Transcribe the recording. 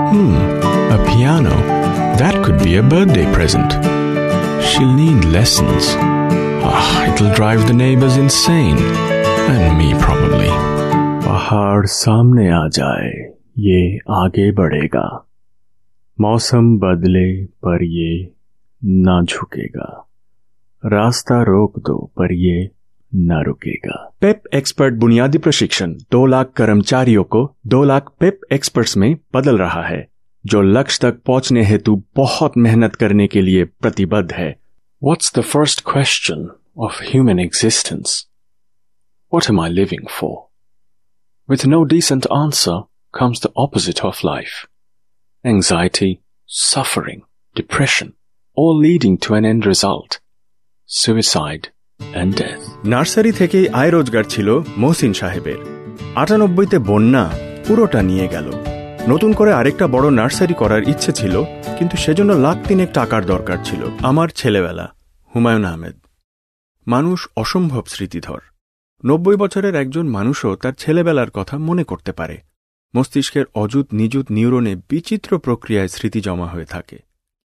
A piano. That could be a birthday present. She'll need lessons. It'll drive the neighbors insane. And me probably. पहाड़ सामने आ जाए, ये आगे बढ़ेगा. मौसम बदले पर ये ना झुकेगा. रास्ता रोक दो पर ये न रुकेगा. पेप एक्सपर्ट बुनियादी प्रशिक्षण 2 लाख कर्मचारियों को 2 लाख पेप एक्सपर्ट्स में बदल रहा है, जो लक्ष्य तक पहुंचने हेतु बहुत मेहनत करने के लिए प्रतिबद्ध है. What's the first question of human existence? What am I living for? With no decent answer comes the opposite of life. Anxiety, suffering, depression, all leading to an end result. Suicide and death. Nursery থেকেই আয় রোজগার ছিল মহসিন সাহেবের. 98তে বন্যা পুরোটা নিয়ে গেল. নতুন করে আরেকটা বড় নার্সারি করার ইচ্ছে ছিল, কিন্তু সেজন্য লাখ 3 টাকার দরকার ছিল. আমার ছেলেবেলা. হুমায়ুন আহমেদ. মানুষ অসম্ভব স্মৃতিধর. 90 বছরের একজন মানুষও তার ছেলেবেলার কথা মনে করতে পারে. মস্তিষ্কের অযুত নিযুত নিউরনে বিচিত্র প্রক্রিয়ায় স্মৃতি জমা হয়ে থাকে.